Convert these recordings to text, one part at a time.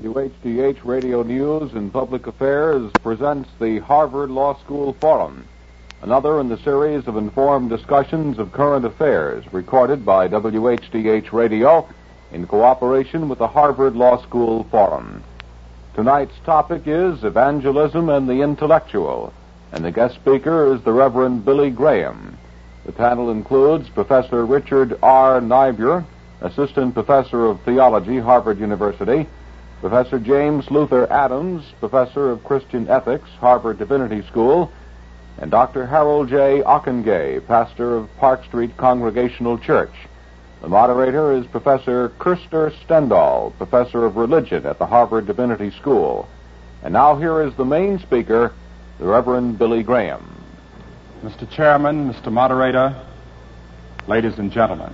WHDH Radio News and Public Affairs presents the Harvard Law School Forum, another in the series of informed discussions of current affairs recorded by WHDH Radio in cooperation with the Harvard Law School Forum. Tonight's topic is Evangelism and the Intellectual, and the guest speaker is the Reverend Billy Graham. The panel includes Professor Richard R. Niebuhr, Assistant Professor of Theology, Harvard University, Professor James Luther Adams, Professor of Christian Ethics, Harvard Divinity School, and Dr. Harold J. Ockengay, Pastor of Park Street Congregational Church. The moderator is Professor Kirster Stendahl, Professor of Religion at the Harvard Divinity School. And now here is the main speaker, the Reverend Billy Graham. Mr. Chairman, Mr. Moderator, ladies and gentlemen,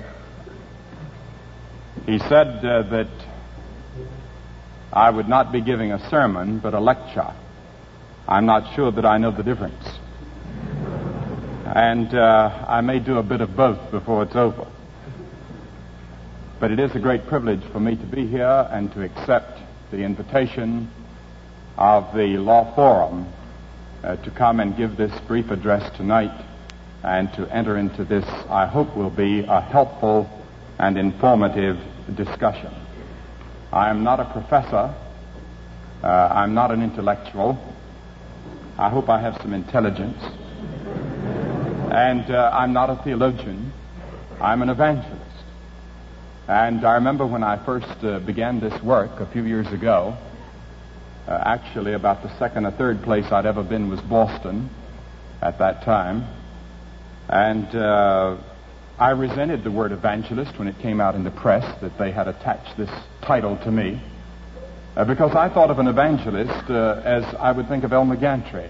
he said that I would not be giving a sermon, but a lecture. I'm not sure that I know the difference. And I may do a bit of both before it's over. But it is a great privilege for me to be here and to accept the invitation of the Law Forum to come and give this brief address tonight and to enter into this, I hope, will be a helpful and informative discussion. I am not a professor. I'm not an intellectual. I hope I have some intelligence. And I'm not a theologian. I'm an evangelist. And I remember when I first began this work a few years ago, actually about the second or third place I'd ever been was Boston at that time. And I resented the word evangelist when it came out in the press that they had attached this title to me, because I thought of an evangelist as I would think of Elmer Gantry.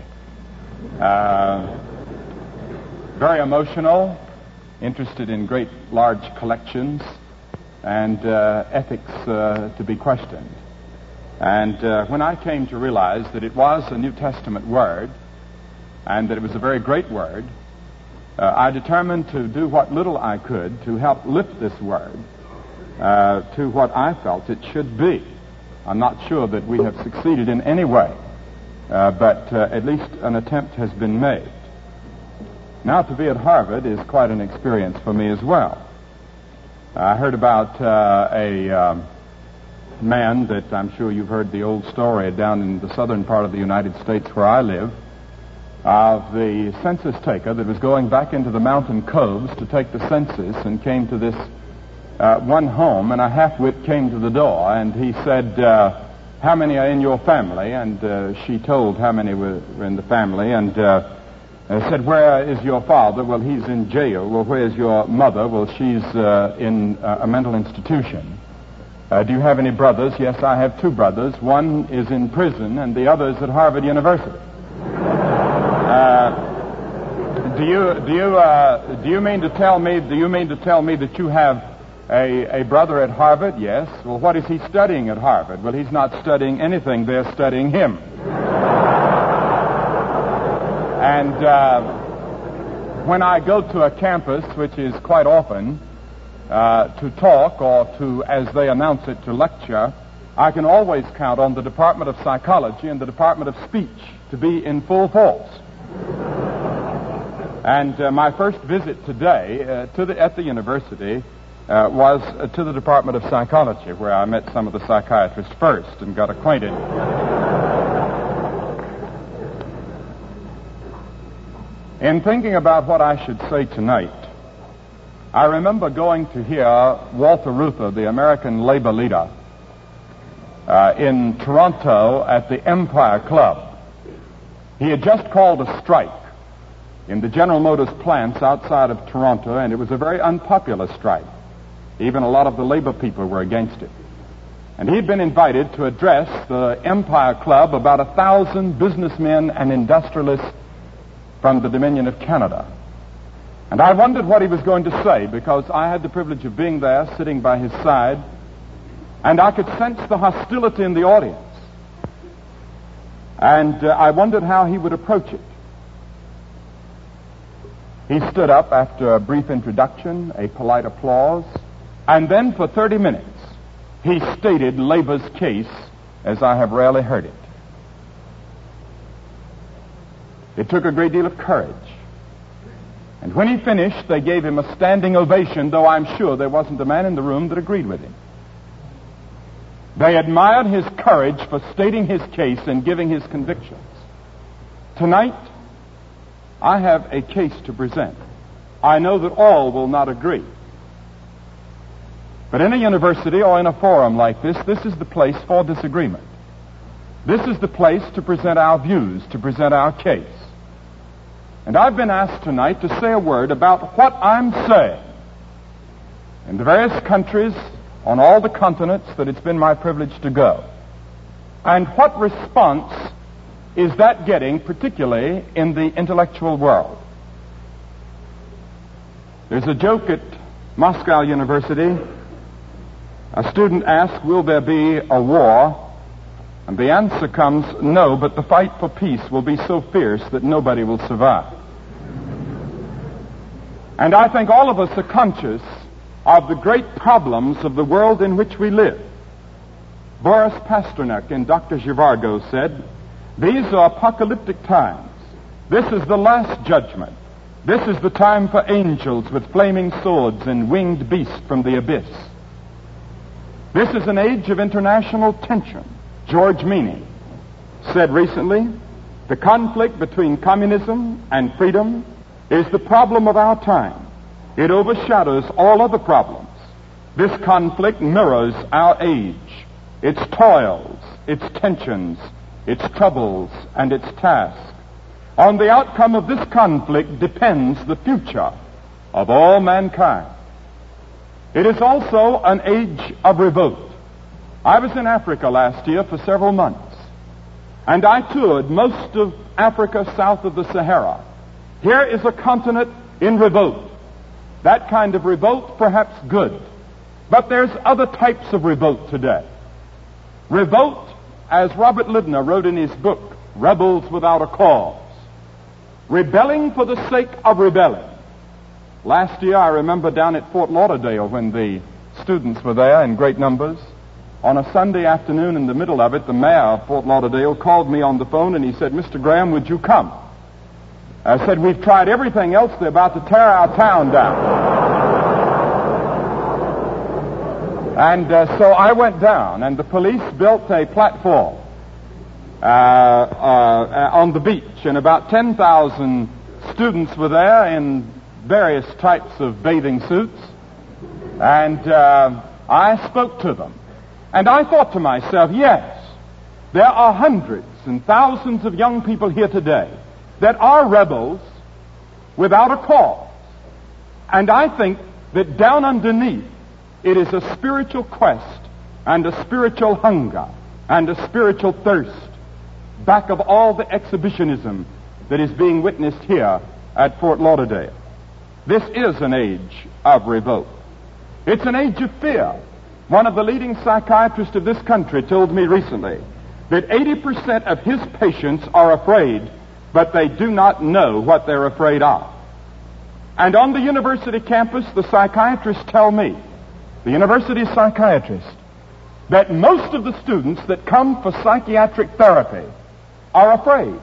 Very emotional, interested in great large collections, and ethics to be questioned. And when I came to realize that it was a New Testament word, and that it was a very great word, I determined to do what little I could to help lift this word to what I felt it should be. I'm not sure that we have succeeded in any way, but at least an attempt has been made. Now, to be at Harvard is quite an experience for me as well. I heard about a man that I'm sure you've heard the old story down in the southern part of the United States where I live, of the census taker that was going back into the mountain coves to take the census and came to this one home, and a half-wit came to the door, and he said, how many are in your family? And she told how many were in the family, and said, where is your father? Well, he's in jail. Well, where's your mother? Well, she's in a mental institution. Do you have any brothers? Yes, I have two brothers. One is in prison, and the other is at Harvard University. Do you mean to tell me that you have a brother at Harvard? Yes. Well, what is he studying at Harvard? Well, he's not studying anything. They're studying him. And when I go to a campus, which is quite often, to talk or to, as they announce it, to lecture, I can always count on the Department of Psychology and the Department of Speech to be in full force. And my first visit today at the university was to the Department of Psychology, where I met some of the psychiatrists first and got acquainted. In thinking about what I should say tonight, I remember going to hear Walter Reuther, the American labor leader, in Toronto at the Empire Club. He had just called a strike in the General Motors plants outside of Toronto, and it was a very unpopular strike. Even a lot of the labor people were against it. And he'd been invited to address the Empire Club, about 1,000 businessmen and industrialists from the Dominion of Canada. And I wondered what he was going to say, because I had the privilege of being there, sitting by his side, and I could sense the hostility in the audience. And I wondered how he would approach it. He stood up after a brief introduction, a polite applause, and then for 30 minutes he stated labor's case as I have rarely heard it. It took a great deal of courage. And when he finished, they gave him a standing ovation, though I'm sure there wasn't a man in the room that agreed with him. They admired his courage for stating his case and giving his convictions. Tonight, I have a case to present. I know that all will not agree. But in a university or in a forum like this is the place for disagreement. This is the place to present our views, to present our case. And I've been asked tonight to say a word about what I'm saying in the various countries on all the continents that it's been my privilege to go. And what response is that getting, particularly in the intellectual world? There's a joke at Moscow University. A student asks, will there be a war? And the answer comes, no, but the fight for peace will be so fierce that nobody will survive. And I think all of us are conscious of the great problems of the world in which we live. Boris Pasternak in Dr. Zhivago said, these are apocalyptic times. This is the last judgment. This is the time for angels with flaming swords and winged beasts from the abyss. This is an age of international tension. George Meany said recently, the conflict between communism and freedom is the problem of our time. It overshadows all other problems. This conflict mirrors our age, its toils, its tensions, its troubles, and its tasks. On the outcome of this conflict depends the future of all mankind. It is also an age of revolt. I was in Africa last year for several months, and I toured most of Africa south of the Sahara. Here is a continent in revolt. That kind of revolt, perhaps good. But there's other types of revolt today. Revolt, as Robert Libner wrote in his book, Rebels Without a Cause. Rebelling for the sake of rebelling. Last year, I remember down at Fort Lauderdale when the students were there in great numbers. On a Sunday afternoon in the middle of it, the mayor of Fort Lauderdale called me on the phone and he said, Mr. Graham, would you come? I said, we've tried everything else. They're about to tear our town down. And so I went down, and the police built a platform on the beach, and about 10,000 students were there in various types of bathing suits. And I spoke to them. And I thought to myself, yes, there are hundreds and thousands of young people here today that are rebels without a cause. And I think that down underneath, it is a spiritual quest and a spiritual hunger and a spiritual thirst back of all the exhibitionism that is being witnessed here at Fort Lauderdale. This is an age of revolt. It's an age of fear. One of the leading psychiatrists of this country told me recently that 80% of his patients are afraid, but they do not know what they're afraid of. And on the university campus, the psychiatrists tell me, the university psychiatrists, that most of the students that come for psychiatric therapy are afraid.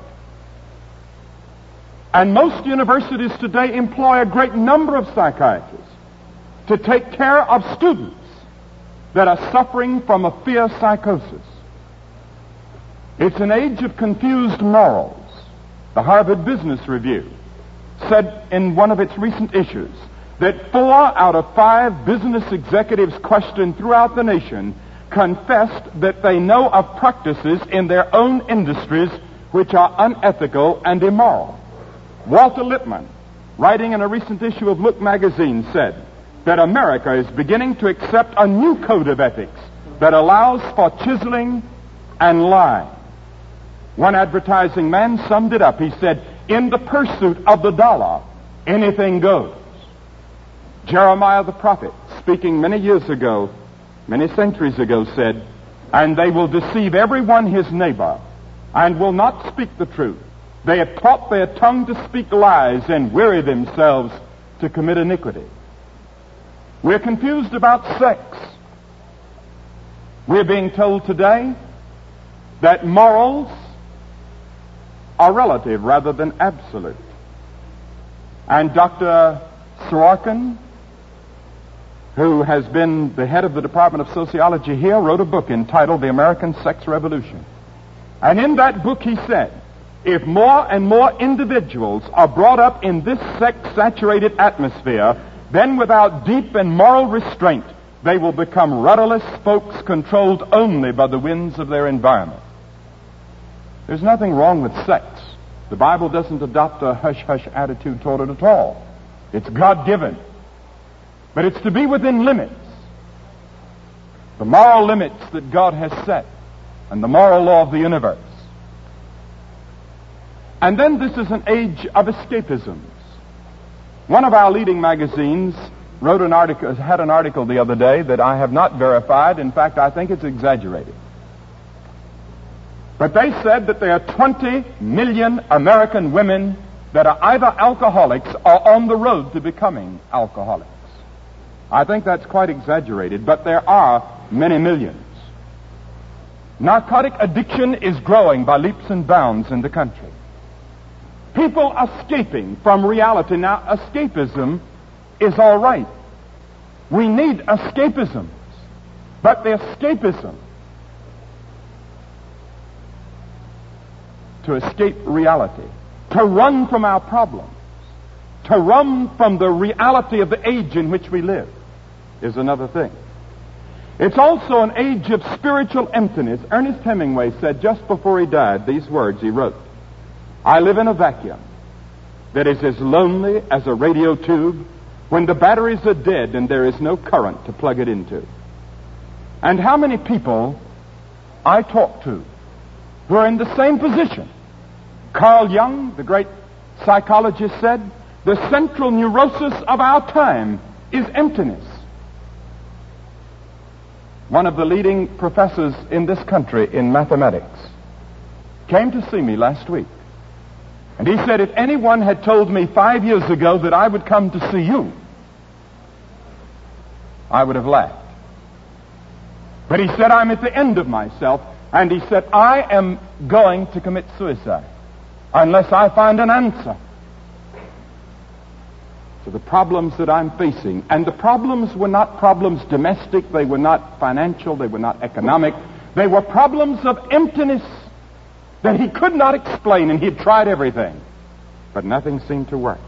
And most universities today employ a great number of psychiatrists to take care of students that are suffering from a fear psychosis. It's an age of confused morals. The Harvard Business Review said in one of its recent issues that 4 out of 5 business executives questioned throughout the nation confessed that they know of practices in their own industries which are unethical and immoral. Walter Lippmann, writing in a recent issue of Look magazine, said that America is beginning to accept a new code of ethics that allows for chiseling and lying. One advertising man summed it up. He said, in the pursuit of the dollar, anything goes. Jeremiah the prophet, speaking many years ago, many centuries ago, said, and they will deceive everyone his neighbor and will not speak the truth. They have taught their tongue to speak lies and weary themselves to commit iniquity. We're confused about sex. We're being told today that morals are relative rather than absolute. And Dr. Sorokin, who has been the head of the Department of Sociology here, wrote a book entitled The American Sex Revolution. And in that book he said, if more and more individuals are brought up in this sex-saturated atmosphere, then without deep and moral restraint, they will become rudderless spokes controlled only by the winds of their environment. There's nothing wrong with sex. The Bible doesn't adopt a hush-hush attitude toward it at all. It's God-given. But it's to be within limits. The moral limits that God has set and the moral law of the universe. And then this is an age of escapisms. One of our leading magazines had an article the other day that I have not verified. In fact, I think it's exaggerated. But they said that there are 20 million American women that are either alcoholics or on the road to becoming alcoholics. I think that's quite exaggerated, but there are many millions. Narcotic addiction is growing by leaps and bounds in the country. People are escaping from reality. Now, escapism is all right. We need escapisms. But the escapism to escape reality, to run from our problems, to run from the reality of the age in which we live, is another thing. It's also an age of spiritual emptiness. Ernest Hemingway said just before he died these words he wrote, I live in a vacuum that is as lonely as a radio tube when the batteries are dead and there is no current to plug it into. And how many people I talk to who are in the same position. Carl Jung, the great psychologist, said, the central neurosis of our time is emptiness. One of the leading professors in this country in mathematics came to see me last week. And he said, if anyone had told me 5 years ago that I would come to see you, I would have laughed. But he said, I'm at the end of myself. And he said, I am going to commit suicide unless I find an answer to the problems that I'm facing. And the problems were not problems domestic, they were not financial, they were not economic. They were problems of emptiness that he could not explain, and he had tried everything. But nothing seemed to work.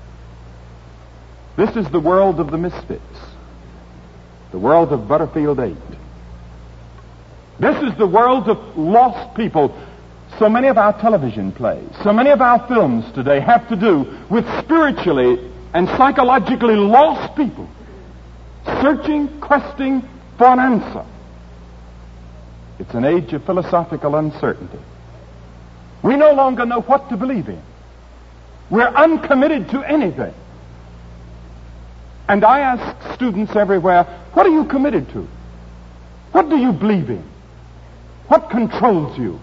This is the world of the misfits, the world of Butterfield 8. This is the world of lost people. So many of our television plays, so many of our films today have to do with spiritually and psychologically lost people searching, questing for an answer. It's an age of philosophical uncertainty. We no longer know what to believe in. We're uncommitted to anything. And I ask students everywhere, what are you committed to? What do you believe in? What controls you?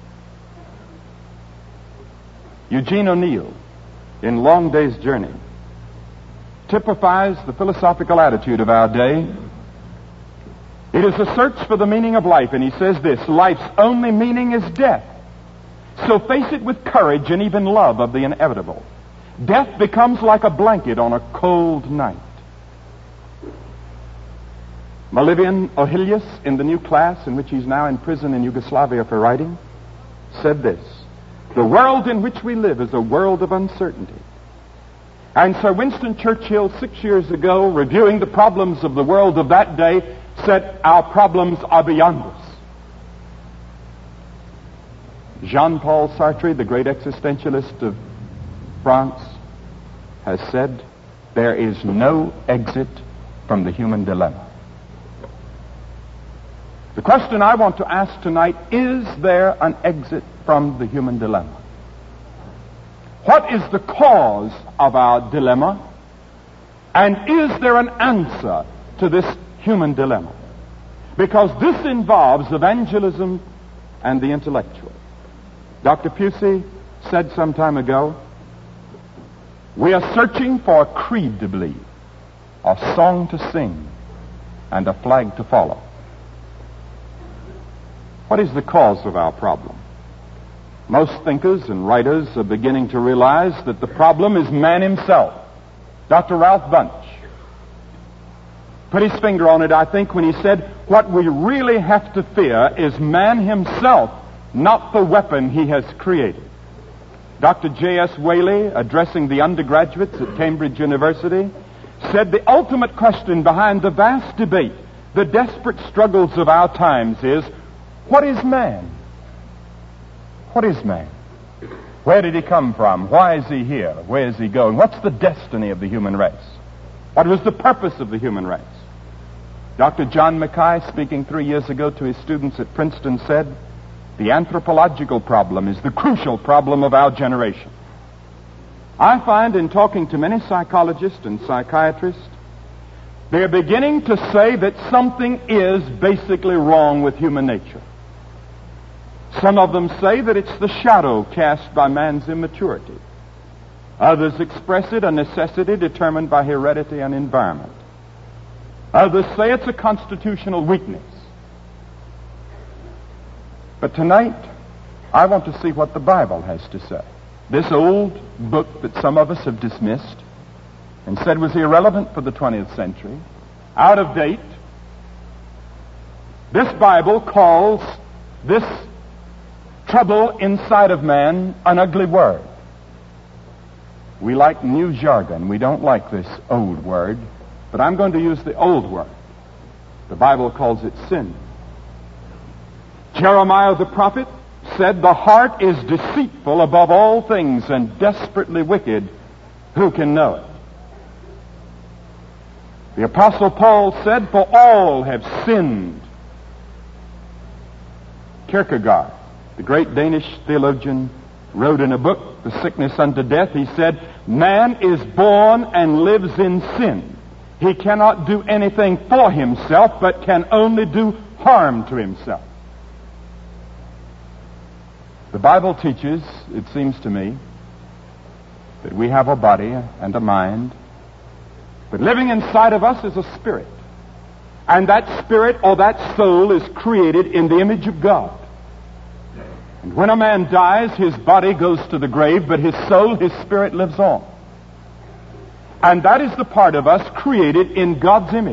Eugene O'Neill, in Long Day's Journey, typifies the philosophical attitude of our day. It is a search for the meaning of life, and he says this, life's only meaning is death. So face it with courage and even love of the inevitable. Death becomes like a blanket on a cold night. Malivian Ohilius, in the new class in which he's now in prison in Yugoslavia for writing, said this, the world in which we live is a world of uncertainty. And Sir Winston Churchill, 6 years ago, reviewing the problems of the world of that day, said, our problems are beyond us. Jean-Paul Sartre, the great existentialist of France, has said, there is no exit from the human dilemma. The question I want to ask tonight, is there an exit from the human dilemma? What is the cause of our dilemma? And is there an answer to this human dilemma? Because this involves evangelism and the intellectual. Dr. Pusey said some time ago, we are searching for a creed to believe, a song to sing, and a flag to follow. What is the cause of our problem? Most thinkers and writers are beginning to realize that the problem is man himself. Dr. Ralph Bunche put his finger on it, I think, when he said, what we really have to fear is man himself, not the weapon he has created. Dr. J.S. Whaley, addressing the undergraduates at Cambridge University, said the ultimate question behind the vast debate, the desperate struggles of our times is, what is man? What is man? Where did he come from? Why is he here? Where is he going? What's the destiny of the human race? What was the purpose of the human race? Dr. John Mackay, speaking 3 years ago to his students at Princeton, said, the anthropological problem is the crucial problem of our generation. I find in talking to many psychologists and psychiatrists, they're beginning to say that something is basically wrong with human nature. Some of them say that it's the shadow cast by man's immaturity. Others express it a necessity determined by heredity and environment. Others say it's a constitutional weakness. But tonight, I want to see what the Bible has to say. This old book that some of us have dismissed and said was irrelevant for the 20th century, out of date, this Bible calls this trouble inside of man an ugly word. We like new jargon. We don't like this old word. But I'm going to use the old word. The Bible calls it sin. Jeremiah the prophet said, the heart is deceitful above all things and desperately wicked. Who can know it? The Apostle Paul said, for all have sinned. Kierkegaard, the great Danish theologian, wrote in a book, The Sickness Unto Death, he said, man is born and lives in sin. He cannot do anything for himself, but can only do harm to himself. The Bible teaches, it seems to me, that we have a body and a mind, but living inside of us is a spirit. And that spirit or that soul is created in the image of God. And when a man dies, his body goes to the grave, but his soul, his spirit lives on. And that is the part of us created in God's image.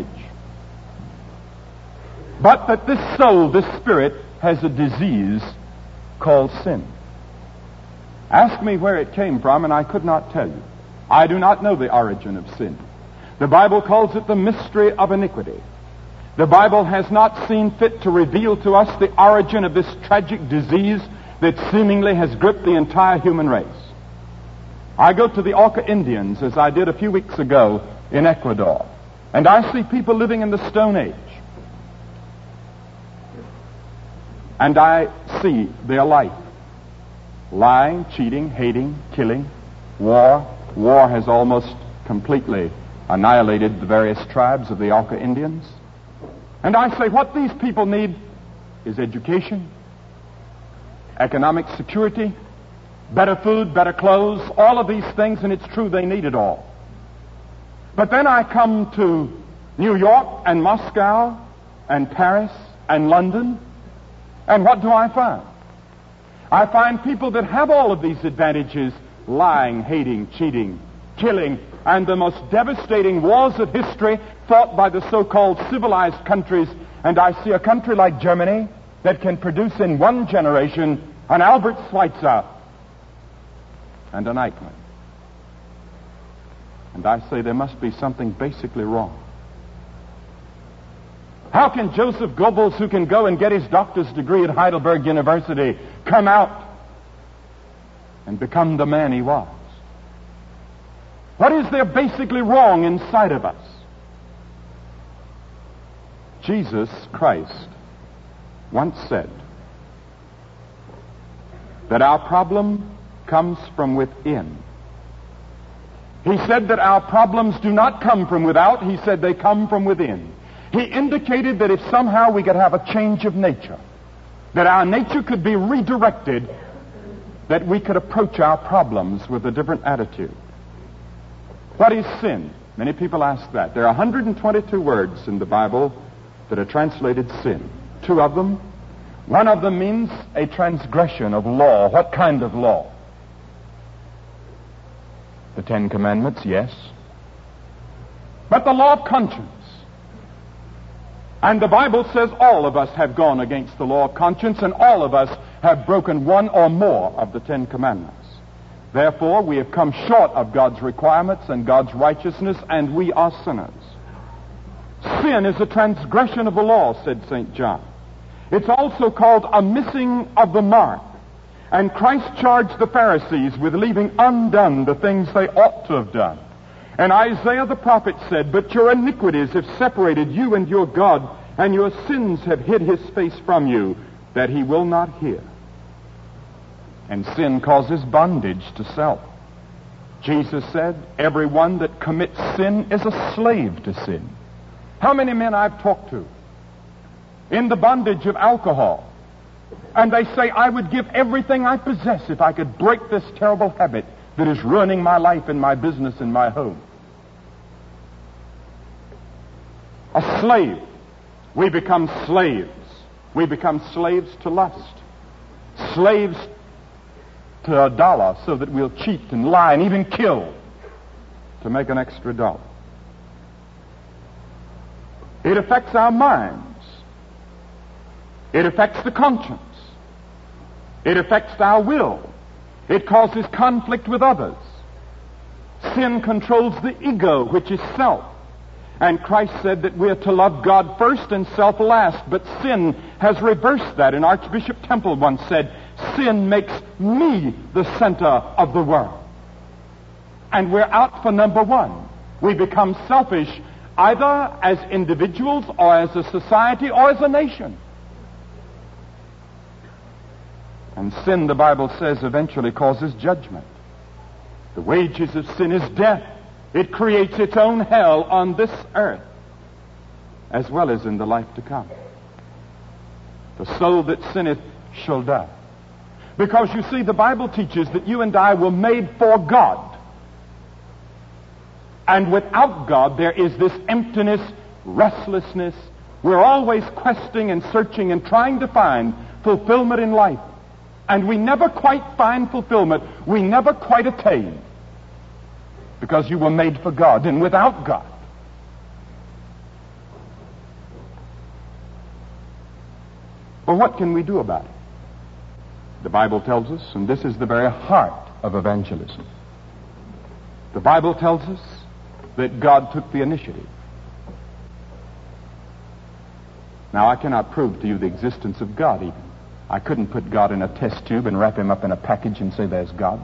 But that this soul, this spirit, has a disease called sin. Ask me where it came from, and I could not tell you. I do not know the origin of sin. The Bible calls it the mystery of iniquity. The Bible has not seen fit to reveal to us the origin of this tragic disease that seemingly has gripped the entire human race. I go to the Auca Indians, as I did a few weeks ago in Ecuador, and I see people living in the Stone Age. And I see their life. Lying, cheating, hating, killing, war. War has almost completely annihilated the various tribes of the Auca Indians. And I say what these people need is education, economic security, better food, better clothes, all of these things, and it's true they need it all. But then I come to New York and Moscow and Paris and London, and what do I find? I find people that have all of these advantages, lying, hating, cheating, killing, and the most devastating wars of history fought by the so-called civilized countries. And I see a country like Germany that can produce in one generation an Albert Schweitzer and an Eichmann. And I say there must be something basically wrong. How can Joseph Goebbels, who can go and get his doctor's degree at Heidelberg University, come out and become the man he was? What is there basically wrong inside of us? Jesus Christ once said that our problem comes from within. He said that our problems do not come from without. He said they come from within. He indicated that if somehow we could have a change of nature, that our nature could be redirected, that we could approach our problems with a different attitude. What is sin? Many people ask that. There are 122 words in the Bible that are translated sin. 2 of them One of them means a transgression of law. What kind of law? The Ten Commandments, yes. But the law of conscience. And the Bible says all of us have gone against the law of conscience, and all of us have broken one or more of the Ten Commandments. Therefore, we have come short of God's requirements and God's righteousness, and we are sinners. Sin is a transgression of the law, said St. John. It's also called a missing of the mark. And Christ charged the Pharisees with leaving undone the things they ought to have done. And Isaiah the prophet said, "But your iniquities have separated you and your God, and your sins have hid his face from you, that he will not hear." And sin causes bondage to self. Jesus said, "Everyone that commits sin is a slave to sin." How many men I've talked to in the bondage of alcohol, and they say, "I would give everything I possess if I could break this terrible habit that is ruining my life and my business and my home." A slave. We become slaves. We become slaves to lust. Slaves to a dollar, so that we'll cheat and lie and even kill to make an extra dollar. It affects our minds. It affects the conscience. It affects our will. It causes conflict with others. Sin controls the ego, which is self. And Christ said that we are to love God first and self last. But sin has reversed that. And Archbishop Temple once said, "Sin makes me the center of the world." And we're out for number one. We become selfish either as individuals or as a society or as a nation. And sin, the Bible says, eventually causes judgment. The wages of sin is death. It creates its own hell on this earth, as well as in the life to come. The soul that sinneth shall die. Because you see, the Bible teaches that you and I were made for God. And without God, there is this emptiness, restlessness. We're always questing and searching and trying to find fulfillment in life. And we never quite find fulfillment. We never quite attain. Because you were made for God, and without God. Well, what can we do about it? The Bible tells us, and this is the very heart of evangelism. The Bible tells us that God took the initiative. Now, I cannot prove to you the existence of God even. I couldn't put God in a test tube and wrap him up in a package and say, "There's God."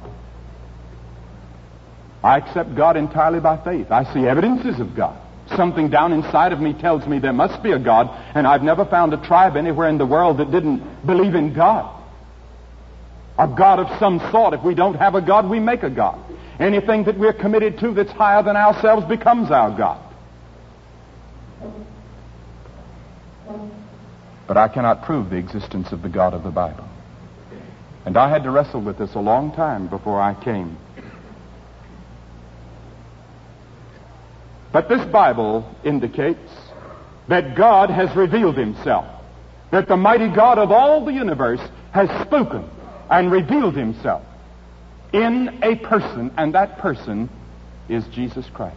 I accept God entirely by faith. I see evidences of God. Something down inside of me tells me there must be a God, and I've never found a tribe anywhere in the world that didn't believe in God. A God of some sort. If we don't have a God, we make a God. Anything that we're committed to that's higher than ourselves becomes our God. But I cannot prove the existence of the God of the Bible. And I had to wrestle with this a long time before I came. But this Bible indicates that God has revealed himself. That the mighty God of all the universe has spoken and revealed himself in a person, and that person is Jesus Christ.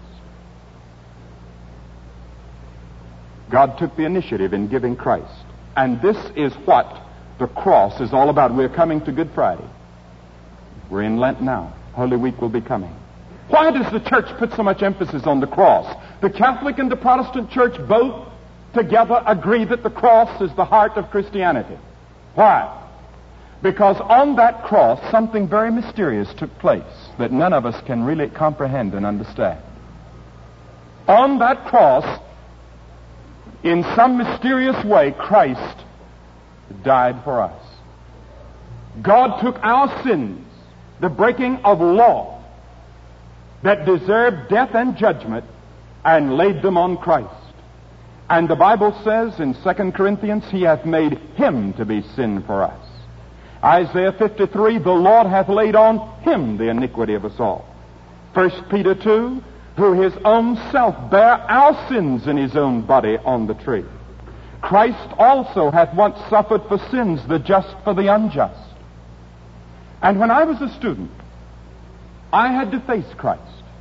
God took the initiative in giving Christ. And this is what the cross is all about. We're coming to Good Friday. We're in Lent now. Holy Week will be coming. Why does the church put so much emphasis on the cross? The Catholic and the Protestant church both together agree that the cross is the heart of Christianity. Why? Because on that cross, something very mysterious took place that none of us can really comprehend and understand. On that cross, in some mysterious way, Christ died for us. God took our sins, the breaking of law that deserved death and judgment, and laid them on Christ. And the Bible says in 2 Corinthians, he hath made him to be sin for us. Isaiah 53, the Lord hath laid on him the iniquity of us all. 1 Peter 2, who his own self bare our sins in his own body on the tree. Christ also hath once suffered for sins, the just for the unjust. And when I was a student, I had to face Christ.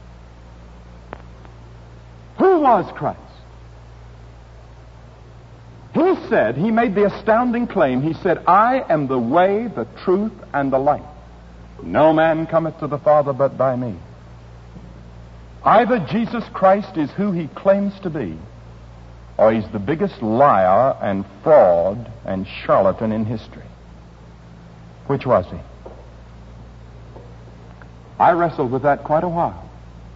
Who was Christ? He said, he made the astounding claim, he said, I am the way, the truth, and the life. No man cometh to the Father but by me. Either Jesus Christ is who he claims to be, or he's the biggest liar and fraud and charlatan in history. Which was he? I wrestled with that quite a while.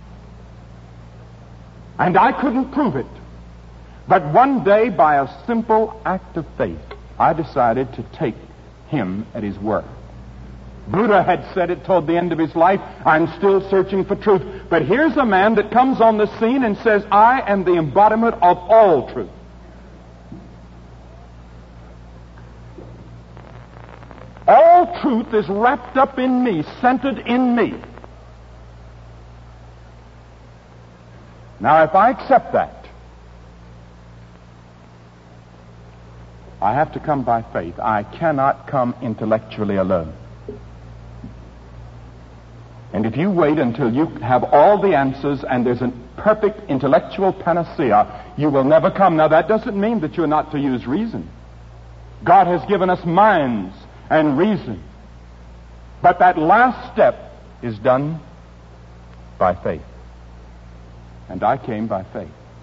And I couldn't prove it. But one day, by a simple act of faith, I decided to take him at his word. Buddha had said it toward the end of his life, I'm still searching for truth. But here's a man that comes on the scene and says, I am the embodiment of all truth. All truth is wrapped up in me, centered in me. Now, if I accept that, I have to come by faith. I cannot come intellectually alone. And if you wait until you have all the answers and there's a perfect intellectual panacea, you will never come. Now, that doesn't mean that you're not to use reason. God has given us minds and reason. But that last step is done by faith. And I came by faith.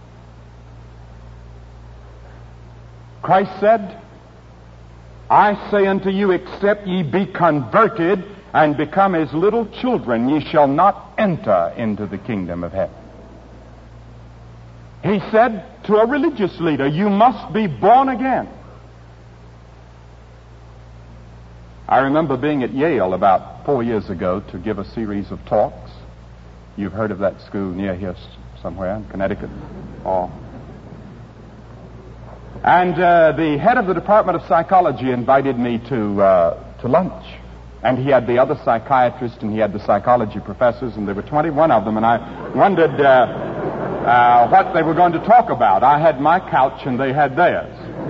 Christ said, I say unto you, except ye be converted and become as little children, ye shall not enter into the kingdom of heaven. He said to a religious leader, you must be born again. I remember being at Yale about 4 years ago to give a series of talks. You've heard of that school near here somewhere in Connecticut. And the head of the Department of Psychology invited me to lunch. And he had the other psychiatrists and he had the psychology professors, and there were 21 of them, and I wondered what they were going to talk about. I had my couch and they had theirs.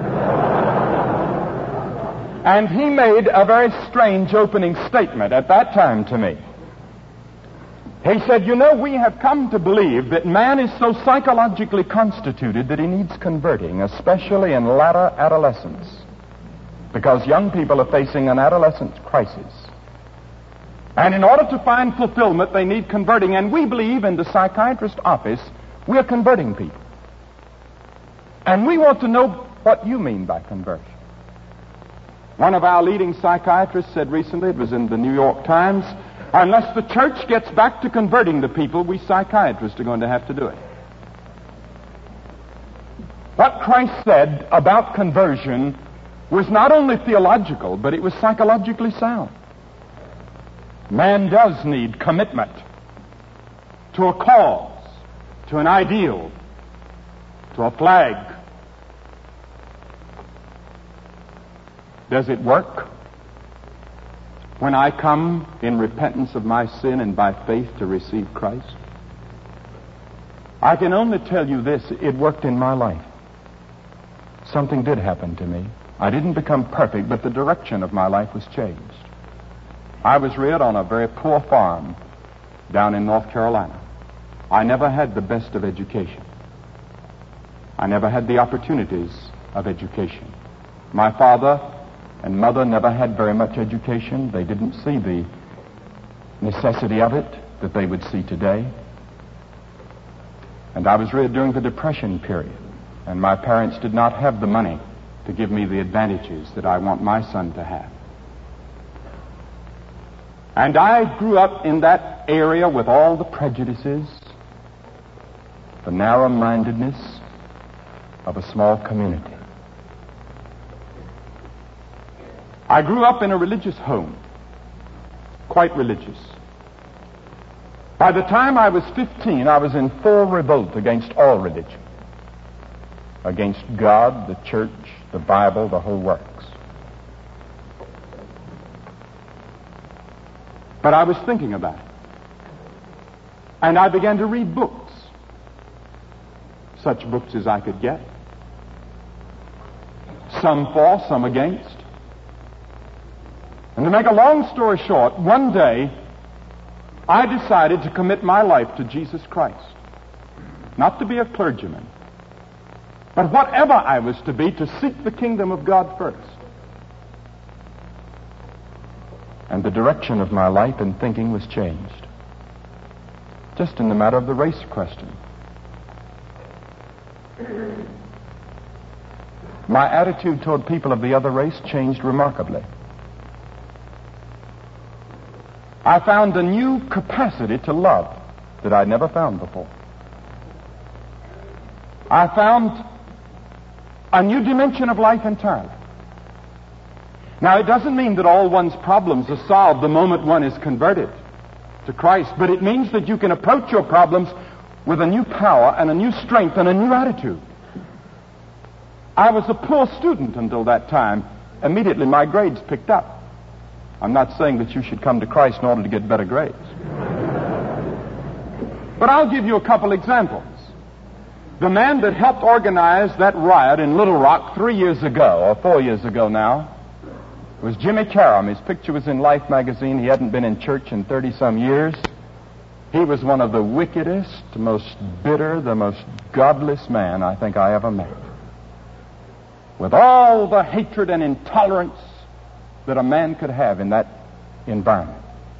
And he made a very strange opening statement at that time to me. He said, you know, we have come to believe that man is so psychologically constituted that he needs converting, especially in latter adolescence, because young people are facing an adolescent crisis. And in order to find fulfillment, they need converting. And we believe in the psychiatrist's office, we are converting people. And we want to know what you mean by conversion. One of our leading psychiatrists said recently, it was in the New York Times, unless the church gets back to converting the people, we psychiatrists are going to have to do it. What Christ said about conversion was not only theological, but it was psychologically sound. Man does need commitment to a cause, to an ideal, to a flag. Does it work? When I come in repentance of my sin and by faith to receive Christ? I can only tell you this, it worked in my life. Something did happen to me. I didn't become perfect, but the direction of my life was changed. I was reared on a very poor farm down in North Carolina. I never had the best of education. I never had the opportunities of education. My father and mother never had very much education. They didn't see the necessity of it that they would see today. And I was reared during the Depression period, and my parents did not have the money to give me the advantages that I want my son to have. And I grew up in that area with all the prejudices, the narrow-mindedness of a small community. I grew up in a religious home, quite religious. By the time I was 15, I was in full revolt against all religion, against God, the church, the Bible, the whole works. But I was thinking about it. And I began to read books, such books as I could get. some for, some against. And to make a long story short, one day I decided to commit my life to Jesus Christ. Not to be a clergyman, but whatever I was to be, to seek the kingdom of God first. And the direction of my life and thinking was changed. Just in the matter of the race question. My attitude toward people of the other race changed remarkably. I found a new capacity to love that I'd never found before. I found a new dimension of life entirely. Now, it doesn't mean that all one's problems are solved the moment one is converted to Christ, but it means that you can approach your problems with a new power and a new strength and a new attitude. I was a poor student until that time. Immediately my grades picked up. I'm not saying that you should come to Christ in order to get better grades. But I'll give you a couple examples. The man that helped organize that riot in Little Rock 3 years ago, or 4 years ago now, was Jimmy Karam. His picture was in Life magazine. He hadn't been in church in 30-some years. He was one of the wickedest, most bitter, the most godless man I think I ever met. With all the hatred and intolerance that a man could have in that environment.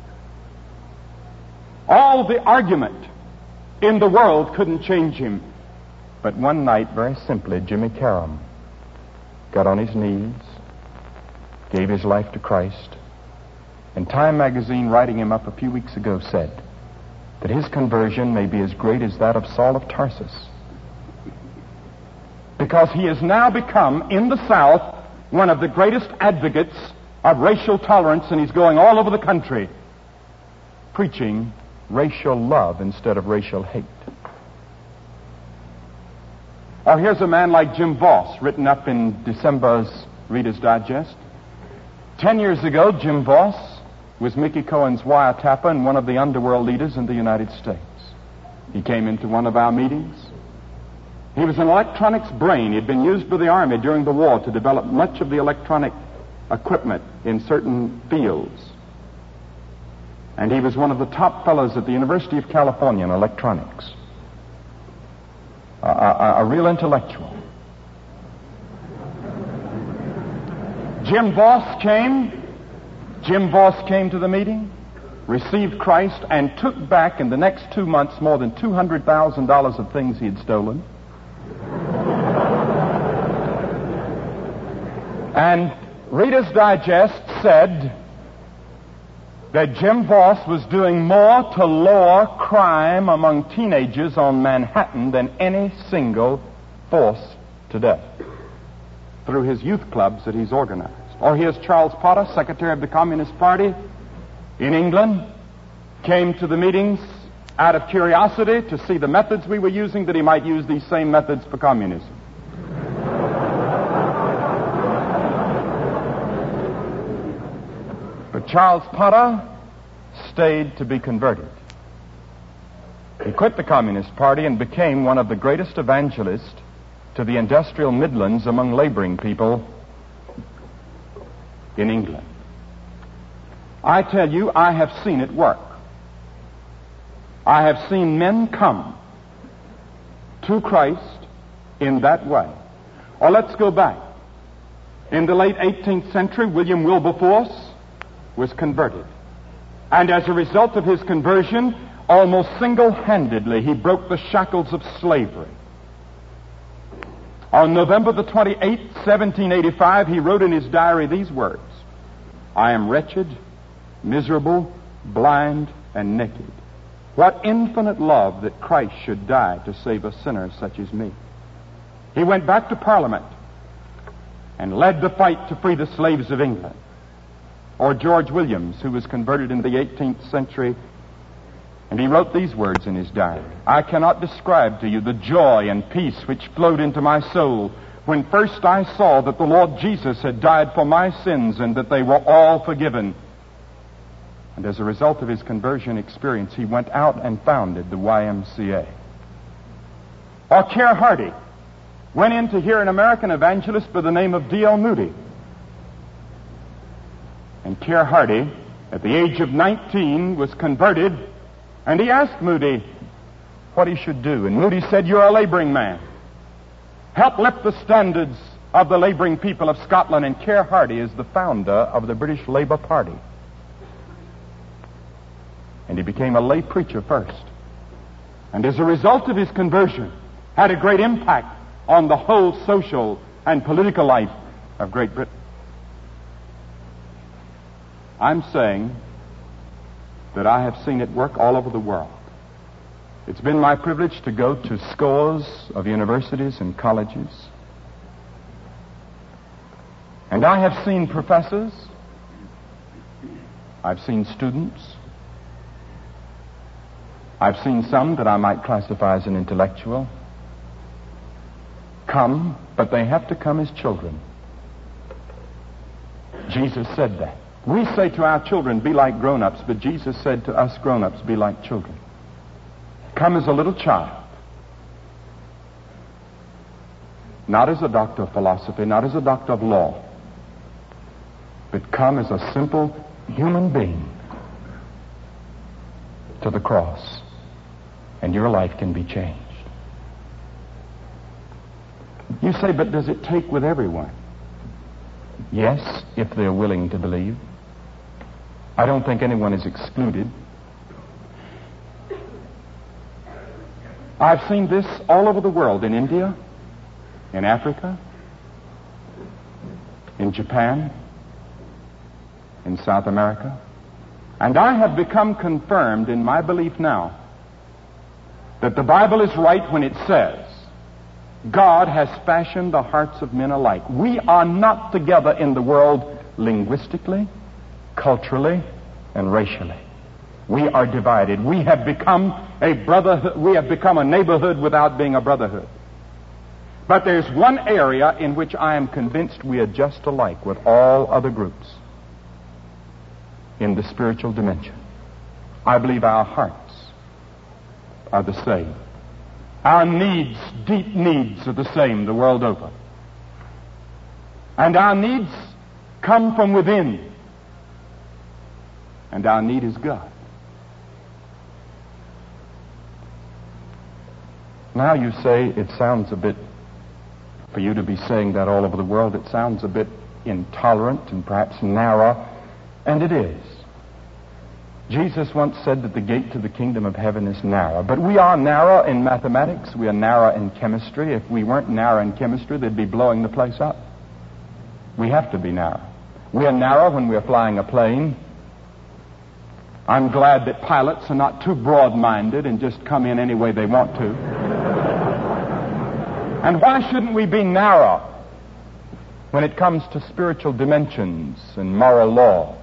All the argument in the world couldn't change him. But one night, very simply, Jimmy Karam got on his knees, gave his life to Christ, and Time magazine, writing him up a few weeks ago, said that his conversion may be as great as that of Saul of Tarsus. Because he has now become, in the South, one of the greatest advocates of racial tolerance, and he's going all over the country preaching racial love instead of racial hate. Or here's a man like Jim Voss, written up in December's Reader's Digest. 10 years ago, Jim Voss was Mickey Cohen's wiretapper and one of the underworld leaders in the United States. He came into one of our meetings. He was an electronics brain. He had been used by the Army during the war to develop much of the electronic equipment in certain fields. And he was one of the top fellows at the University of California in electronics. A real intellectual. Jim Voss came to the meeting, received Christ, and took back in the next 2 months more than $200,000 of things he had stolen. And Reader's Digest said that Jim Voss was doing more to lower crime among teenagers on Manhattan than any single force today through his youth clubs that he's organized. Or here's Charles Potter, Secretary of the Communist Party in England, came to the meetings out of curiosity to see the methods we were using, that he might use these same methods for communism. But Charles Potter stayed to be converted. He quit the Communist Party and became one of the greatest evangelists to the industrial Midlands among laboring people in England. I tell you, I have seen it work. I have seen men come to Christ in that way. Or let's go back. In the late 18th century, William Wilberforce was converted. And as a result of his conversion, almost single-handedly, he broke the shackles of slavery. On November the 28th, 1785, he wrote in his diary these words: "I am wretched, miserable, blind, and naked. What infinite love that Christ should die to save a sinner such as me." He went back to Parliament and led the fight to free the slaves of England. Or George Williams, who was converted in the 18th century, and he wrote these words in his diary: "I cannot describe to you the joy and peace which flowed into my soul when first I saw that the Lord Jesus had died for my sins and that they were all forgiven." And as a result of his conversion experience, he went out and founded the YMCA. Or Keir Hardie, went in to hear an American evangelist by the name of D.L. Moody. And Keir Hardie, at the age of 19, was converted, and he asked Moody what he should do. And Moody said, "You're a laboring man. Help lift the standards of the laboring people of Scotland." And Keir Hardie is the founder of the British Labour Party. And he became a lay preacher first. And as a result of his conversion, had a great impact on the whole social and political life of Great Britain. I'm saying that I have seen it work all over the world. It's been my privilege to go to scores of universities and colleges. And I have seen professors, I've seen students, I've seen some that I might classify as an intellectual come, but they have to come as children. Jesus said that. We say to our children, be like grown-ups, but Jesus said to us grown-ups, be like children. Come as a little child. Not as a doctor of philosophy, not as a doctor of law, but come as a simple human being to the cross, and your life can be changed. You say, but does it take with everyone? Yes, if they're willing to believe. I don't think anyone is excluded. I've seen this all over the world, in India, in Africa, in Japan, in South America. And I have become confirmed in my belief now that the Bible is right when it says God has fashioned the hearts of men alike. We are not together in the world linguistically, culturally, and racially. We are divided. We have become a brotherhood. We have become a neighborhood without being a brotherhood. But there's one area in which I am convinced we are just alike with all other groups. In the spiritual dimension. I believe our hearts are the same. Our needs, deep needs, are the same the world over. And our needs come from within. And our need is God. Now you say it sounds a bit, for you to be saying that all over the world, it sounds a bit intolerant and perhaps narrow, and it is. Jesus once said that the gate to the kingdom of heaven is narrow. But we are narrow in mathematics. We are narrow in chemistry. If we weren't narrow in chemistry, they'd be blowing the place up. We have to be narrow. We are narrow when we are flying a plane. I'm glad that pilots are not too broad-minded and just come in any way they want to. And why shouldn't we be narrow when it comes to spiritual dimensions and moral laws?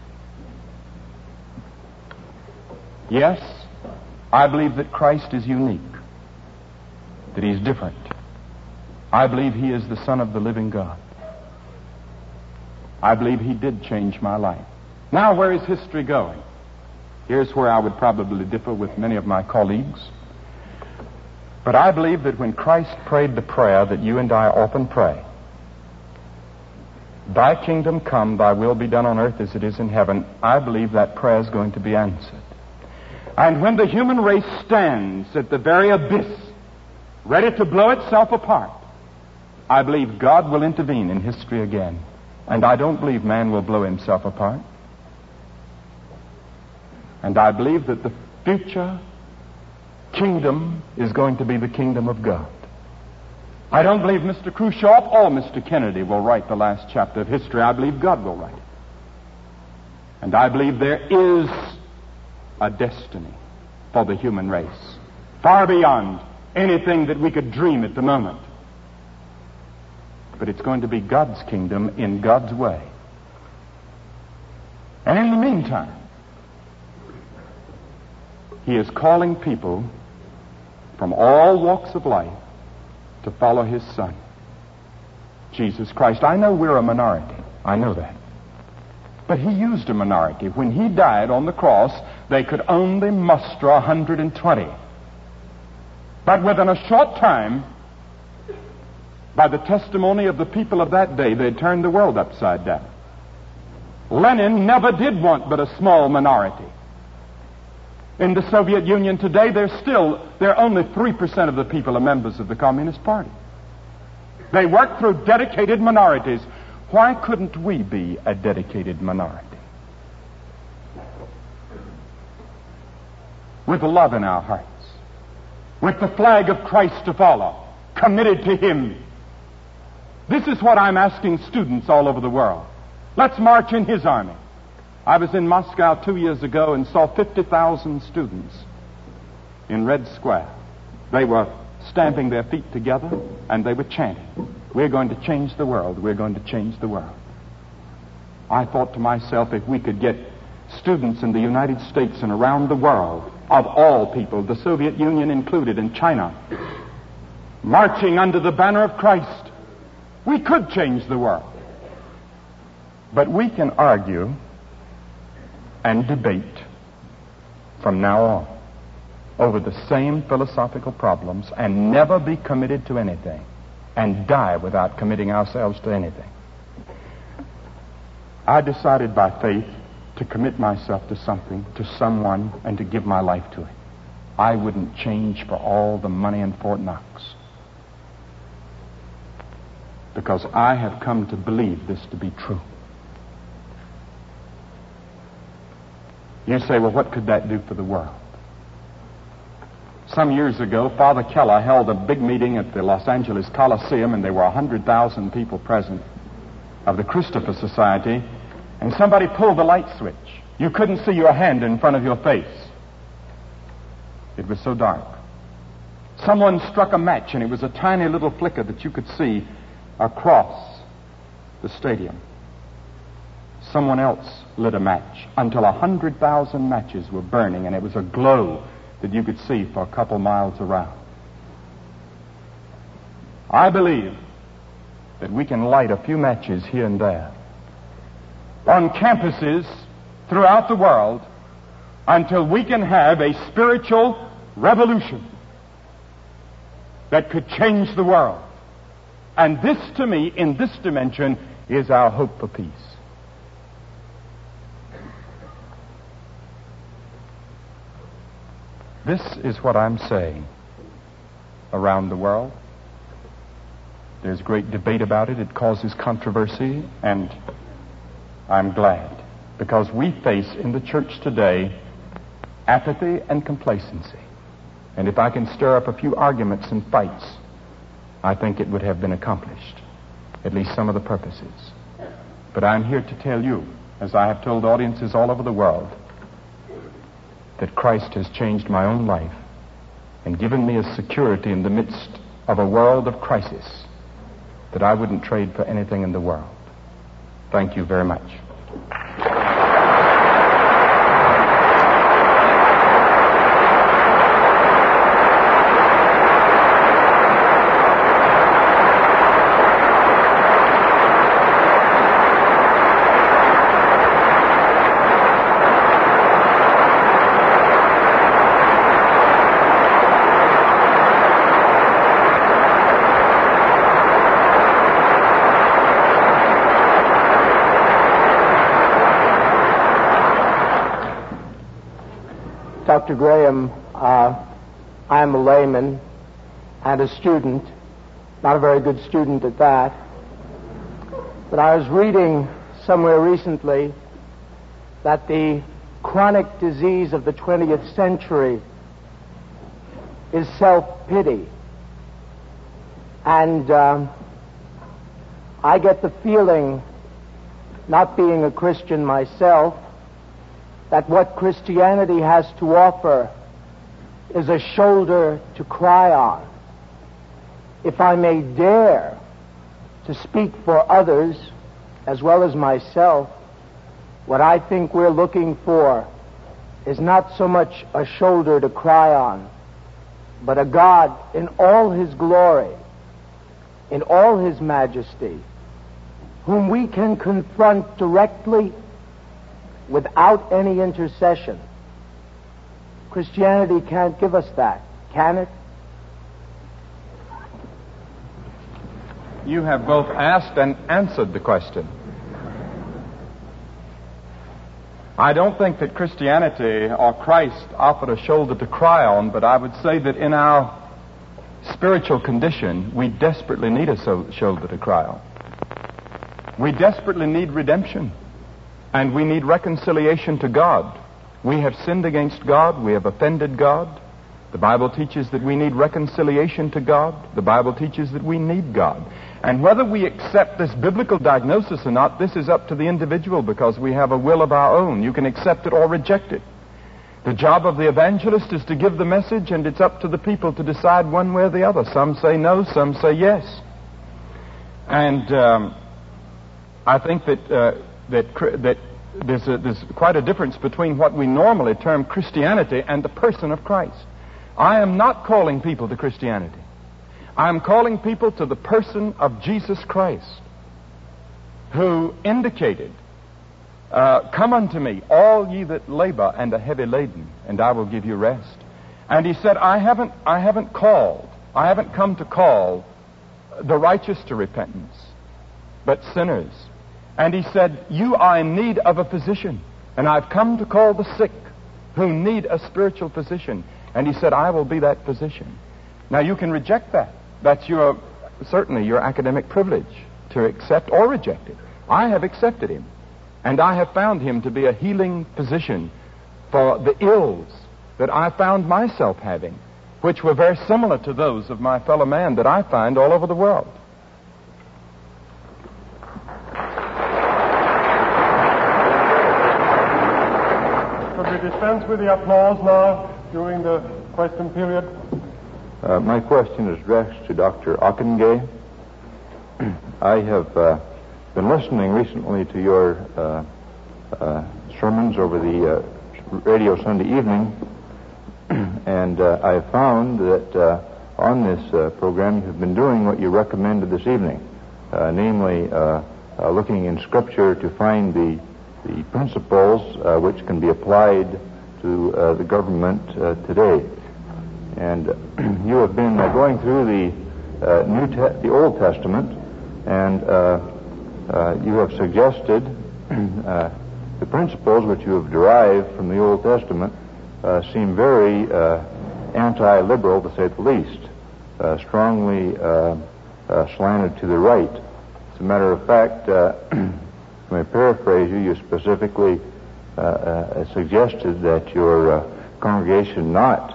Yes, I believe that Christ is unique, that he's different. I believe he is the Son of the living God. I believe he did change my life. Now, where is history going? Here's where I would probably differ with many of my colleagues. But I believe that when Christ prayed the prayer that you and I often pray, "Thy kingdom come, thy will be done on earth as it is in heaven," I believe that prayer is going to be answered. And when the human race stands at the very abyss, ready to blow itself apart, I believe God will intervene in history again. And I don't believe man will blow himself apart. And I believe that the future kingdom is going to be the kingdom of God. I don't believe Mr. Khrushchev or Mr. Kennedy will write the last chapter of history. I believe God will write it. And I believe there is a destiny for the human race, far beyond anything that we could dream at the moment. But it's going to be God's kingdom in God's way. And in the meantime, he is calling people from all walks of life to follow his Son, Jesus Christ. I know we're a minority. I know that. But he used a minority. When he died on the cross, they could only muster 120. But within a short time, By the testimony of the people of that day, they'd turned the world upside down. Lenin never did want but a small minority. In the Soviet Union today, there are only 3% of the people are members of the Communist Party. They work through dedicated minorities. Why couldn't we be a dedicated minority? With love in our hearts, with the flag of Christ to follow, committed to Him. This is what I'm asking students all over the world. Let's march in His army. I was in Moscow 2 years ago and saw 50,000 students in Red Square. They were stamping their feet together and they were chanting, "We're going to change the world. We're going to change the world." I thought to myself, if we could get students in the United States and around the world, of all people, the Soviet Union included, and China, marching under the banner of Christ, we could change the world. But we can argue and debate from now on over the same philosophical problems and never be committed to anything and die without committing ourselves to anything. I decided by faith to commit myself to something, to someone, and to give my life to it. I wouldn't change for all the money in Fort Knox. Because I have come to believe this to be true. You say, well, what could that do for the world? Some years ago, Father Keller held a big meeting at the Los Angeles Coliseum, and there were 100,000 people present of the Christopher Society, and somebody pulled the light switch. You couldn't see your hand in front of your face. It was so dark. Someone struck a match, and it was a tiny little flicker that you could see across the stadium. Someone else lit a match until 100,000 matches were burning, and it was a glow that you could see for a couple miles around. I believe that we can light a few matches here and there on campuses throughout the world until we can have a spiritual revolution that could change the world. And this, to me, in this dimension, is our hope for peace. This is what I'm saying around the world. There's great debate about it. It causes controversy, and I'm glad, because we face in the church today apathy and complacency. And if I can stir up a few arguments and fights, I think it would have been accomplished, at least some of the purposes. But I'm here to tell you, as I have told audiences all over the world, that Christ has changed my own life and given me a security in the midst of a world of crisis that I wouldn't trade for anything in the world. Thank you very much. Dr. Graham, I am a layman and a student, not a very good student at that. But I was reading somewhere recently that the chronic disease of the 20th century is self-pity. And I get the feeling, not being a Christian myself, that what Christianity has to offer is a shoulder to cry on. If I may dare to speak for others as well as myself, what I think we're looking for is not so much a shoulder to cry on, but a God in all His glory, in all His majesty, whom we can confront directly without any intercession. Christianity can't give us that, can it? You have both asked and answered the question. I don't think that Christianity or Christ offered a shoulder to cry on, but I would say that in our spiritual condition, we desperately need a shoulder to cry on. We desperately need redemption, and we need reconciliation to God. We have sinned against God. We have offended God. The Bible teaches that we need reconciliation to God. The Bible teaches that we need God. And whether we accept this biblical diagnosis or not, this is up to the individual, because we have a will of our own. You can accept it or reject it. The job of the evangelist is to give the message, and it's up to the people to decide one way or the other. Some say no, some say yes. And I think that there's quite a difference between what we normally term Christianity and the person of Christ. I am not calling people to Christianity. I am calling people to the person of Jesus Christ, who indicated, come unto me, all ye that labor and are heavy laden, and I will give you rest. And he said, I haven't come to call the righteous to repentance, but sinners. And he said, you are in need of a physician, and I've come to call the sick who need a spiritual physician. And he said, I will be that physician. Now you can reject that. That's certainly your academic privilege to accept or reject it. I have accepted him, and I have found him to be a healing physician for the ills that I found myself having, which were very similar to those of my fellow man that I find all over the world. Could we dispense with the applause now during the question period? My question is addressed to Dr. Ockengay. I have been listening recently to your sermons over the radio Sunday evening, and I have found that on this program you have been doing what you recommended this evening, namely looking in Scripture to find the principles which can be applied to the government today. And you have been going through the Old Testament, and you have suggested the principles which you have derived from the Old Testament seem very anti-liberal, to say the least, strongly slanted to the right. As a matter of fact, if I paraphrase you, you specifically suggested that your congregation not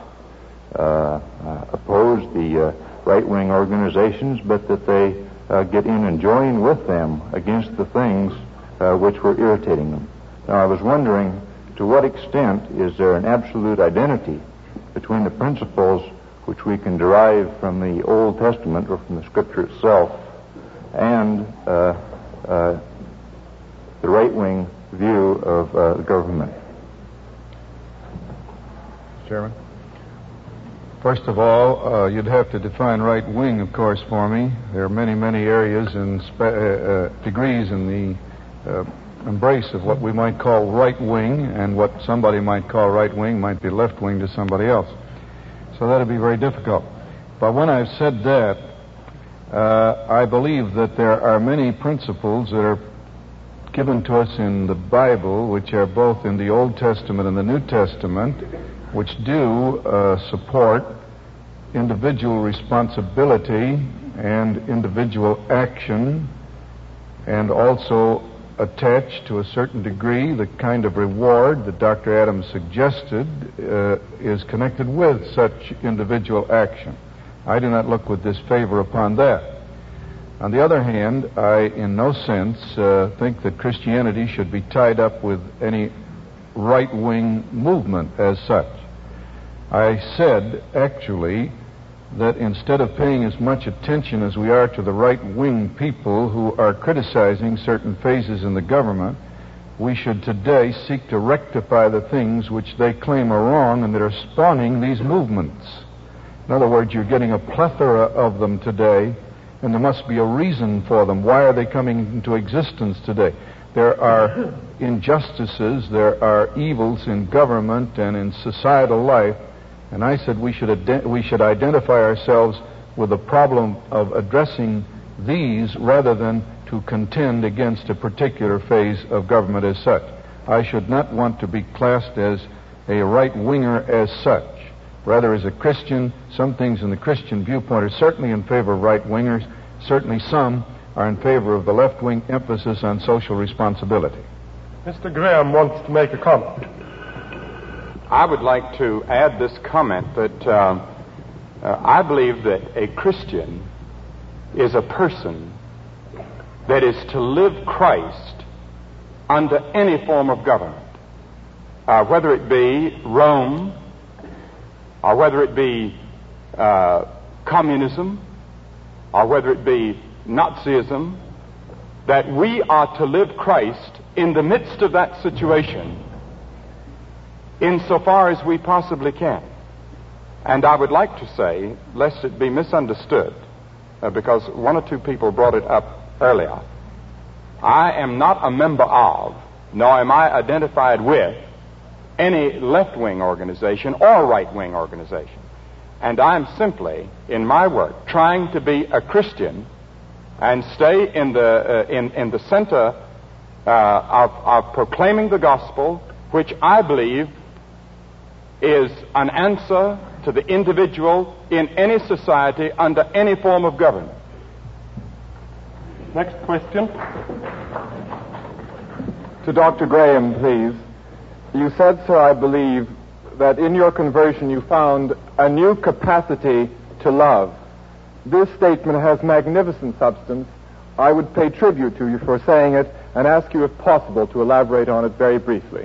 oppose the right-wing organizations, but that they get in and join with them against the things which were irritating them. Now, I was wondering, to what extent is there an absolute identity between the principles which we can derive from the Old Testament or from the Scripture itself and the right-wing view of the government? Chairman? First of all, you'd have to define right wing, of course, for me. There are many, many areas and degrees in the embrace of what we might call right wing, and what somebody might call right wing might be left wing to somebody else. So that would be very difficult. But when I've said that, I believe that there are many principles that are given to us in the Bible, which are both in the Old Testament and the New Testament, which do support individual responsibility and individual action, and also attach to a certain degree the kind of reward that Dr. Adams suggested is connected with such individual action. I do not look with disfavor upon that. On the other hand, I in no sense think that Christianity should be tied up with any right-wing movement as such. I said, actually, that instead of paying as much attention as we are to the right-wing people who are criticizing certain phases in the government, we should today seek to rectify the things which they claim are wrong and that are spawning these movements. In other words, you're getting a plethora of them today, and there must be a reason for them. Why are they coming into existence today? There are injustices, there are evils in government and in societal life, and I said we should identify ourselves with the problem of addressing these rather than to contend against a particular phase of government as such. I should not want to be classed as a right-winger as such. Rather, as a Christian, some things in the Christian viewpoint are certainly in favor of right-wingers. Certainly some are in favor of the left-wing emphasis on social responsibility. Mr. Graham wants to make a comment. I would like to add this comment that I believe that a Christian is a person that is to live Christ under any form of government, whether it be Rome, or whether it be communism, or whether it be Nazism, that we are to live Christ in the midst of that situation insofar as we possibly can. And I would like to say, lest it be misunderstood, because one or two people brought it up earlier, I am not a member of, nor am I identified with, any left-wing organization or right-wing organization. And I'm simply, in my work, trying to be a Christian and stay in the center of proclaiming the gospel, which I believe is an answer to the individual in any society under any form of government. Next question. To Dr. Graham, please. You said, sir, I believe, that in your conversion you found a new capacity to love. This statement has magnificent substance. I would pay tribute to you for saying it and ask you, if possible, to elaborate on it very briefly.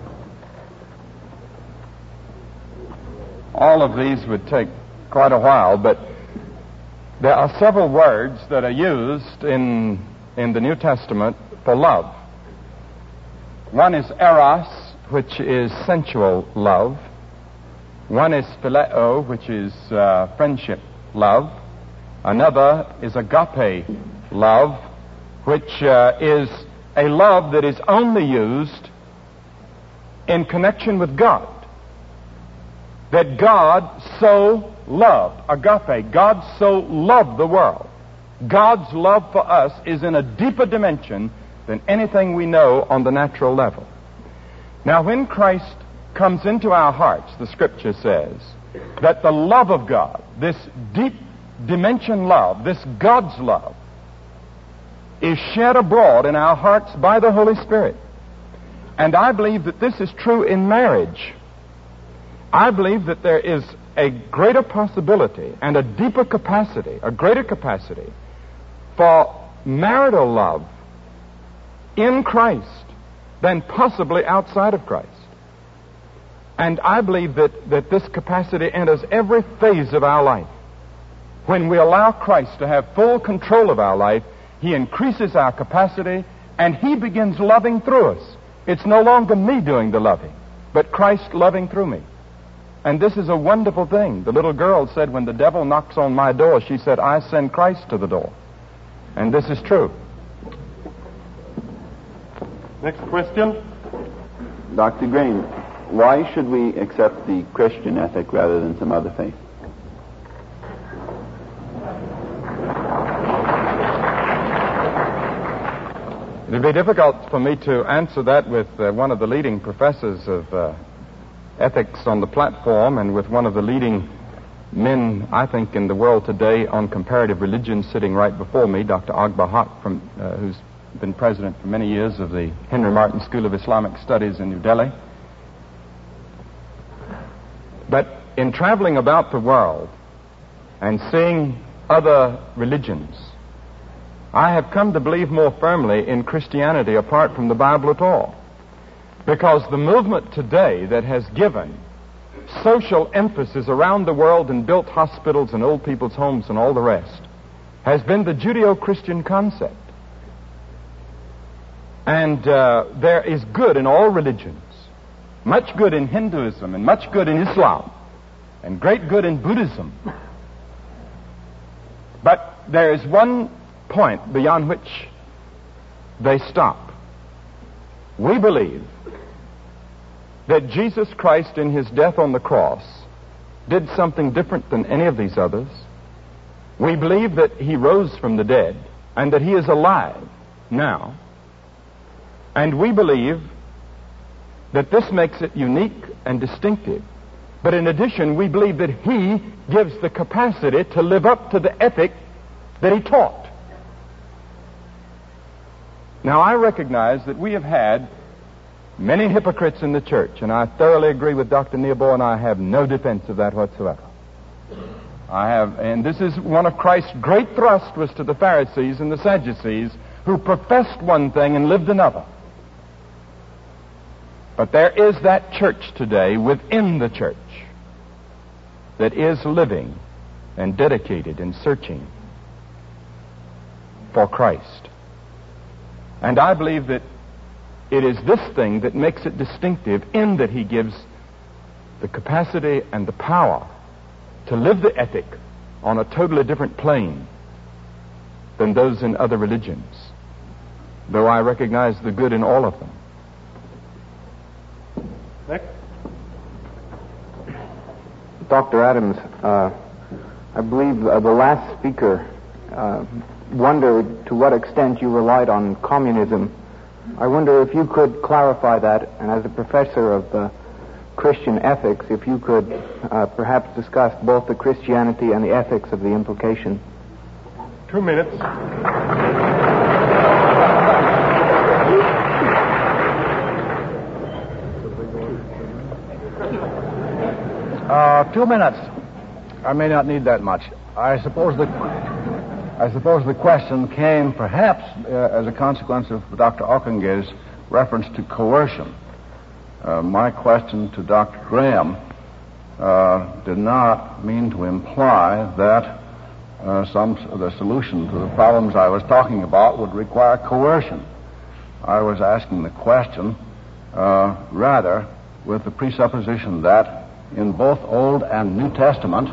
All of these would take quite a while, but there are several words that are used in the New Testament for love. One is eros, which is sensual love. One is phileo, which is friendship love. Another is agape love, which is a love that is only used in connection with God. That God so loved, agape, God so loved the world. God's love for us is in a deeper dimension than anything we know on the natural level. Now, when Christ comes into our hearts, the Scripture says that the love of God, this deep dimension love, this God's love, is shed abroad in our hearts by the Holy Spirit. And I believe that this is true in marriage. I believe that there is a greater possibility and a deeper capacity, a greater capacity for marital love in Christ than possibly outside of Christ. And I believe that this capacity enters every phase of our life. When we allow Christ to have full control of our life, He increases our capacity and He begins loving through us. It's no longer me doing the loving, but Christ loving through me. And this is a wonderful thing. The little girl said, when the devil knocks on my door, she said, I send Christ to the door. And this is true. Next question. Dr. Graham, why should we accept the Christian ethic rather than some other faith? It would be difficult for me to answer that with one of the leading professors of ethics on the platform and with one of the leading men, I think, in the world today on comparative religion sitting right before me, Dr. Agba Haq, who's been president for many years of the Henry Martin School of Islamic Studies in New Delhi. But in traveling about the world and seeing other religions, I have come to believe more firmly in Christianity apart from the Bible at all. Because the movement today that has given social emphasis around the world and built hospitals and old people's homes and all the rest has been the Judeo-Christian concept. And there is good in all religions. Much good in Hinduism and much good in Islam. And great good in Buddhism. But there is one point beyond which they stop. We believe that Jesus Christ in His death on the cross did something different than any of these others. We believe that he rose from the dead and that he is alive now. And we believe that this makes it unique and distinctive. But in addition, we believe that he gives the capacity to live up to the ethic that he taught. Now, I recognize that we have had many hypocrites in the church, and I thoroughly agree with Dr. Nearbo, and I have no defense of that whatsoever. And this is one of Christ's great thrust was to the Pharisees and the Sadducees, who professed one thing and lived another. But there is that church today within the church that is living and dedicated and searching for Christ. And I believe that it is this thing that makes it distinctive in that he gives the capacity and the power to live the ethic on a totally different plane than those in other religions, though I recognize the good in all of them. Next. Dr. Adams, I believe the last speaker wondered to what extent you relied on communism. I wonder if you could clarify that, and as a professor of Christian ethics, if you could perhaps discuss both the Christianity and the ethics of the implication. 2 minutes. 2 minutes. I may not need that much. I suppose the question came perhaps as a consequence of Dr. Ockenga's reference to coercion. My question to Dr. Graham did not mean to imply that the solution to the problems I was talking about would require coercion. I was asking the question rather with the presupposition that in both Old and New Testament,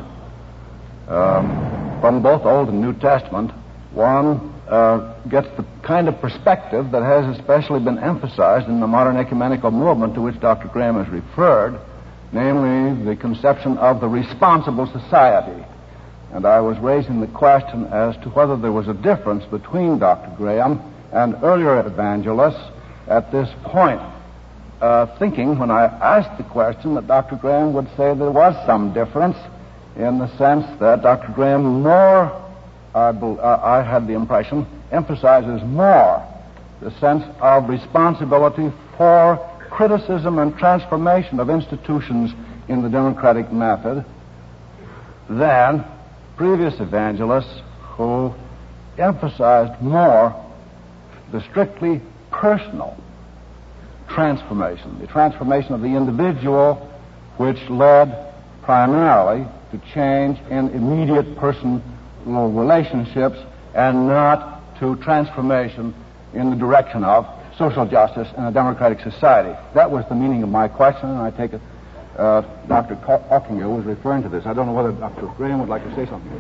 from both Old and New Testament, one gets the kind of perspective that has especially been emphasized in the modern ecumenical movement to which Dr. Graham has referred, namely the conception of the responsible society. And I was raising the question as to whether there was a difference between Dr. Graham and earlier evangelists at this point, thinking when I asked the question that Dr. Graham would say there was some difference in the sense that Dr. Graham more, I had the impression, emphasizes more the sense of responsibility for criticism and transformation of institutions in the democratic method than previous evangelists who emphasized more the strictly personal transformation, the transformation of the individual, which led primarily to change in immediate personal relationships and not to transformation in the direction of social justice in a democratic society. That was the meaning of my question, and I take it Dr. Ockenga was referring to this. I don't know whether Dr. Graham would like to say something.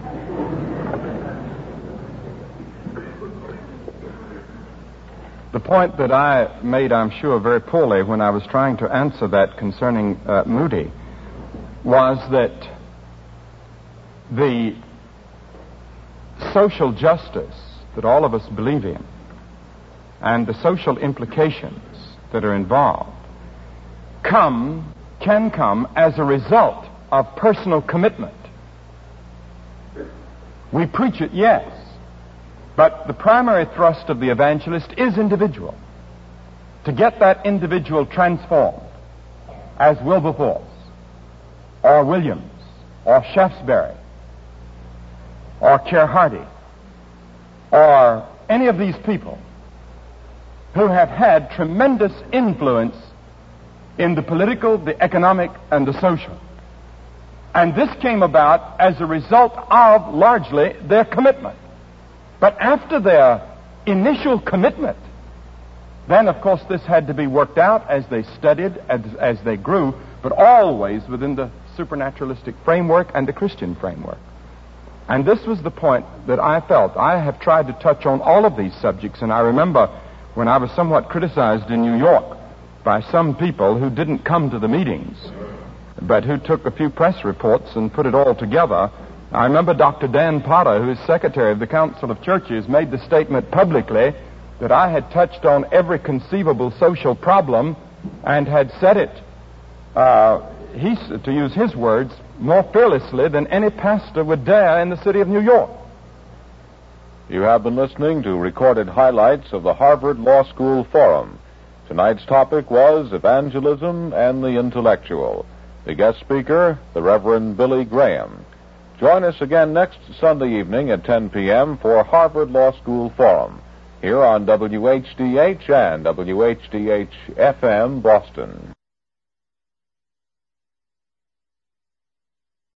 The point that I made, I'm sure, very poorly when I was trying to answer that concerning Moody was that the social justice that all of us believe in and the social implications that are involved can come as a result of personal commitment. We preach it, yes, but the primary thrust of the evangelist is individual. To get that individual transformed, as Wilberforce, or Williams, or Shaftesbury, or Keir Hardie, or any of these people who have had tremendous influence in the political, the economic, and the social. And this came about as a result of, largely, their commitment. But after their initial commitment, then, of course, this had to be worked out as they studied, as they grew, but always within the supernaturalistic framework and the Christian framework. And this was the point that I felt. I have tried to touch on all of these subjects, and I remember when I was somewhat criticized in New York by some people who didn't come to the meetings, but who took a few press reports and put it all together I remember Dr. Dan Potter, who is secretary of the Council of Churches, made the statement publicly that I had touched on every conceivable social problem and had said it, to use his words, more fearlessly than any pastor would dare in the city of New York. You have been listening to recorded highlights of the Harvard Law School Forum. Tonight's topic was evangelism and the intellectual. The guest speaker, the Reverend Billy Graham. Join us again next Sunday evening at 10 p.m. for Harvard Law School Forum, here on WHDH and WHDH-FM Boston.